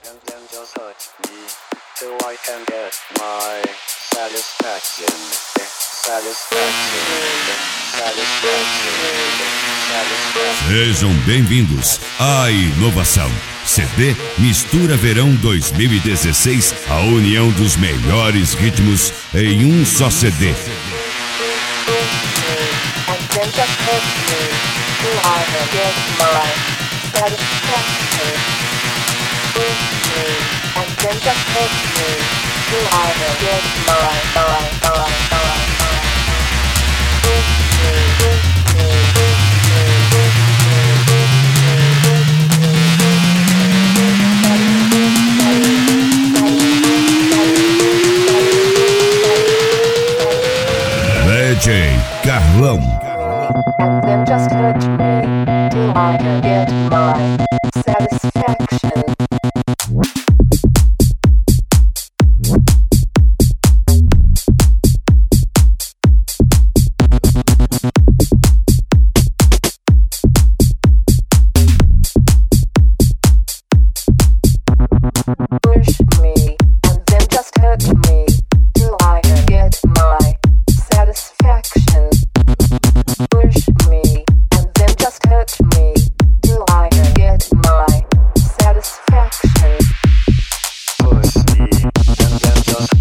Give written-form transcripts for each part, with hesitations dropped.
and then just hurt me till I can get my satisfaction. Sejam bem-vindos à inovação. CD Mistura Verão 2016, a união dos melhores ritmos em um só CD. DJ Carlão. And then just hurt me till I can get my satisfaction. Push me, and then just hurt me till I can get my satisfaction. Push me, and then just hurt me till I can get my satisfaction. Push me, and then just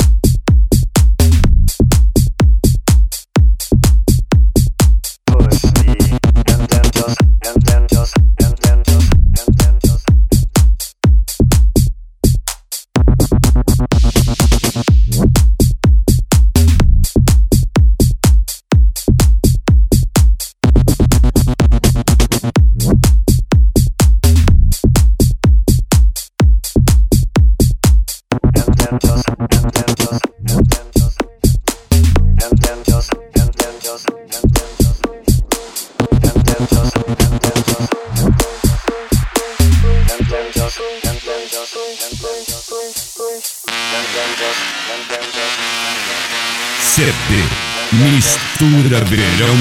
push me, and then just and then just and then just and then just. CD Mistura Verão.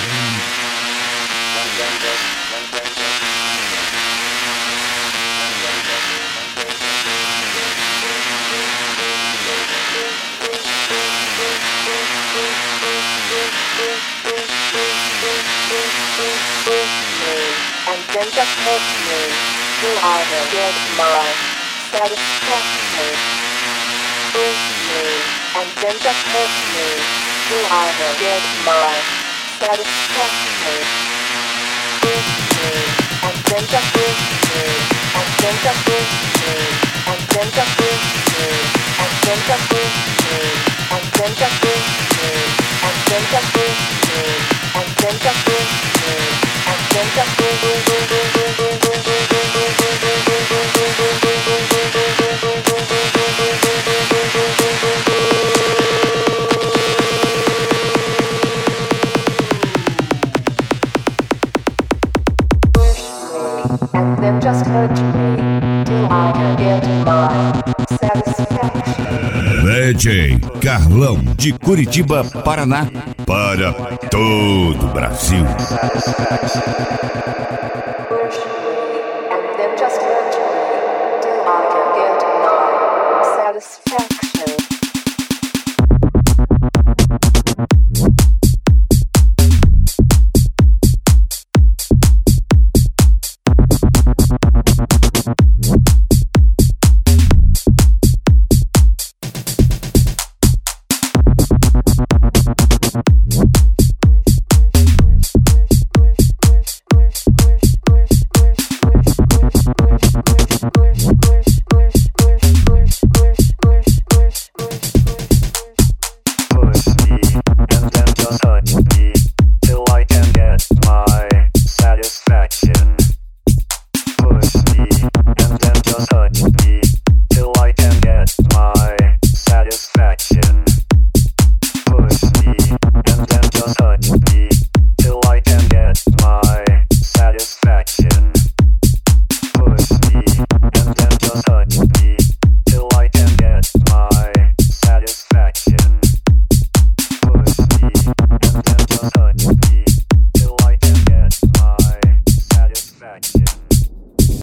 And then just hurt me till I can get my satisfaction. Push me, and then just hurt me till I can get my satisfaction. Push me, and then just push me, and then just push me, and then just push me, and then just push me, and then just push me, and then just push me, and then just push me, and then just and then just hurt me till I can get my satisfaction. DJ Carlão, de Curitiba, Paraná, para todo o Brasil. Push me, and then just hurt me till I can